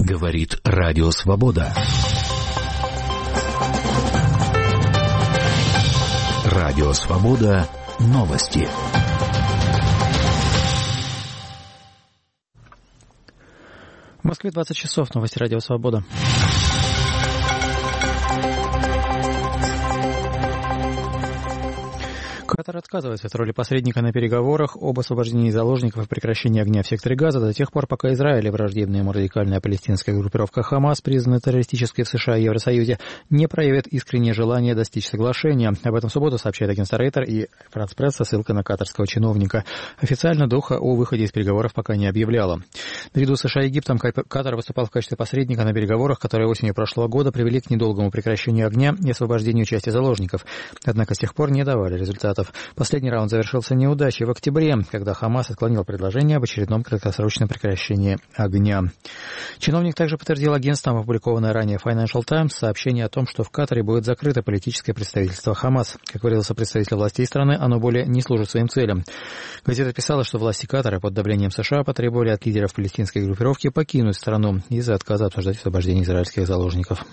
Говорит Радио Свобода. Радио Свобода. Новости. В Москве 20 часов. Новости Радио Свобода. Катар отказывается от роли посредника на переговорах об освобождении заложников и прекращении огня в секторе Газа до тех пор, пока Израиль и враждебная ему радикальная палестинская группировка Хамас, признанная террористической в США и Евросоюзе, не проявят искреннее желание достичь соглашения. Об этом в субботу сообщает агентство Рейтер и Франс Пресс со ссылкой на катарского чиновника. Официально Доха о выходе из переговоров пока не объявляла. Наряду с США и Египтом Катар выступал в качестве посредника на переговорах, которые осенью прошлого года привели к недолгому прекращению огня и освобождению части заложников. Однако с тех пор не давали результатов. Последний раунд завершился неудачей в октябре, когда Хамас отклонил предложение об очередном краткосрочном прекращении огня. Чиновник также подтвердил агентством, опубликованное ранее Financial Times, сообщение о том, что в Катаре будет закрыто политическое представительство Хамас. Как выразился представитель властей страны, оно более не служит своим целям. Газета писала, что власти Катара под давлением США потребовали от лидеров палестинской группировки покинуть страну из-за отказа обсуждать освобождение израильских заложников.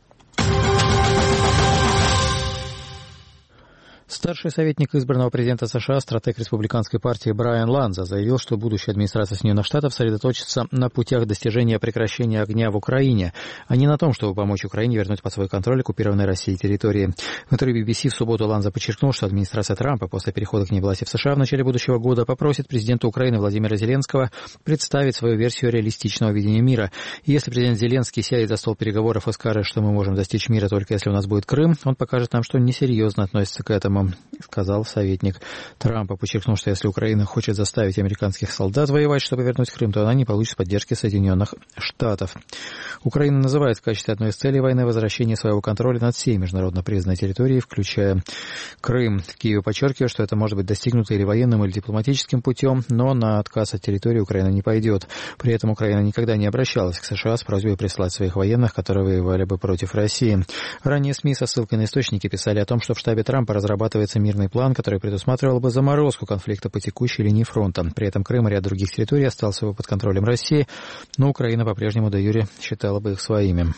Старший советник избранного президента США, стратег республиканской партии Брайан Ланза, заявил, что будущая администрация Соединенных Штатов сосредоточится на путях достижения прекращения огня в Украине, а не на том, чтобы помочь Украине вернуть под свой контроль оккупированные Россией территории. В интервью BBC в субботу Ланза подчеркнул, что администрация Трампа после перехода к ней власти в США в начале будущего года попросит президента Украины Владимира Зеленского представить свою версию реалистичного видения мира. И если президент Зеленский сядет за стол переговоров и скажет, что мы можем достичь мира только если у нас будет Крым, он покажет нам, что несерьезно относится к этому, сказал советник Трампа, подчеркнув, что если Украина хочет заставить американских солдат воевать, чтобы вернуть Крым, то она не получит поддержки Соединенных Штатов. Украина называет в качестве одной из целей войны возвращение своего контроля над всей международно признанной территорией, включая Крым. Киев подчеркивает, что это может быть достигнуто или военным, или дипломатическим путем, но на отказ от территории Украина не пойдет. При этом Украина никогда не обращалась к США с просьбой прислать своих военных, которые воевали бы против России. Ранее СМИ со ссылкой на источники писали о том, что в штабе Трампа разрабатывается мирный план, который предусматривал бы заморозку конфликта по текущей линии фронта. При этом Крым и ряд других территорий остался бы под контролем России, но Украина по-прежнему де юре считала бы их своими.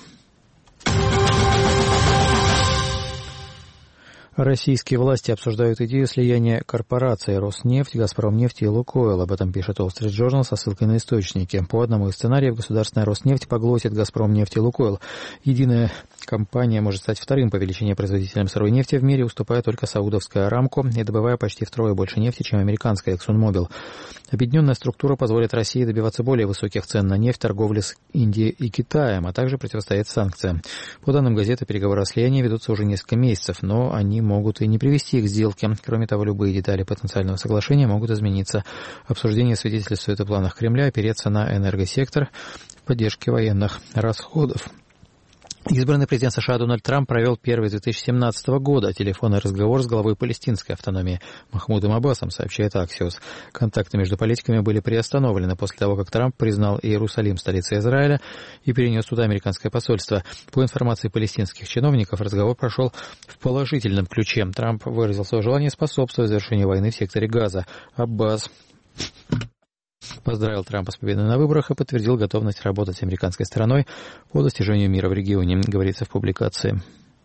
Российские власти обсуждают идею слияния корпораций «Роснефть», «Газпромнефть» и «Лукойл». Об этом пишет Wall Street Journal со ссылкой на источники. По одному из сценариев государственная «Роснефть» поглотит «Газпромнефть» и «Лукойл». Единая компания может стать вторым по величине производителем сырой нефти в мире, уступая только саудовская «Арамко» и добывая почти втрое больше нефти, чем американская «Эксонмобил». Объединенная структура позволит России добиваться более высоких цен на нефть, торговли с Индией и Китаем, а также противостоять санкциям. По данным газеты, переговоры о слиянии ведутся уже несколько месяцев, но они могут и не привести к сделке. Кроме того, любые детали потенциального соглашения могут измениться. Обсуждение свидетельствует о планах Кремля опереться на энергосектор в поддержке военных расходов. Избранный президент США Дональд Трамп провел первый с 2017 года телефонный разговор с главой палестинской автономии Махмудом Аббасом, сообщает Axios. Контакты между политиками были приостановлены после того, как Трамп признал Иерусалим столицей Израиля и перенес туда американское посольство. По информации палестинских чиновников, разговор прошел в положительном ключе. Трамп выразил свое желание способствовать завершению войны в секторе Газа. Аббас поздравил Трампа с победой на выборах и подтвердил готовность работать с американской стороной по достижению мира в регионе, говорится в публикации.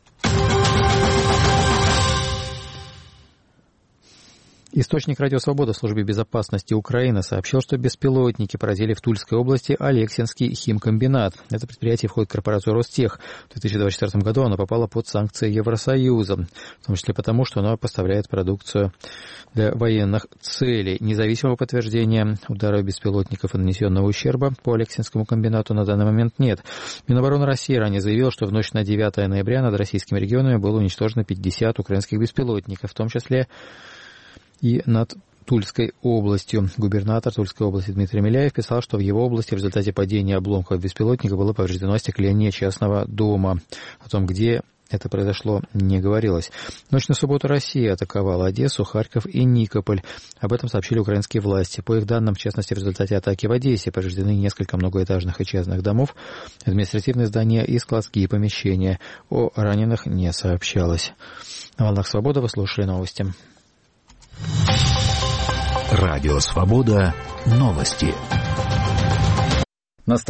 Источник «Радио Свобода» в службе безопасности Украины сообщил, что беспилотники поразили в Тульской области Алексинский химкомбинат. Это предприятие входит в корпорацию «Ростех». В 2024 году оно попало под санкции Евросоюза, в том числе потому, что оно поставляет продукцию для военных целей. Независимого подтверждения удара беспилотников и нанесенного ущерба по Алексинскому комбинату на данный момент нет. Минобороны России ранее заявил, что в ночь на 9 ноября над российскими регионами было уничтожено 50 украинских беспилотников, в том числе и над Тульской областью. Губернатор Тульской области Дмитрий Миляев писал, что в его области в результате падения обломков беспилотника было повреждено остекление частного дома. О том, где это произошло, не говорилось. Ночь на субботу Россия атаковала Одессу, Харьков и Никополь. Об этом сообщили украинские власти. По их данным, в частности, в результате атаки в Одессе повреждены несколько многоэтажных и частных домов, административные здания и складские помещения. О раненых не сообщалось. На волнах «Свобода» вы слушали новости. Радио «Свобода». Новости.